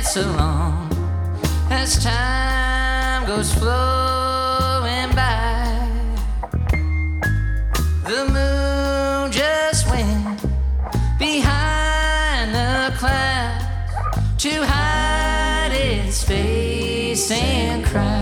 along as time goes flowing by. The moon just went behind the clouds to hide its face and cry.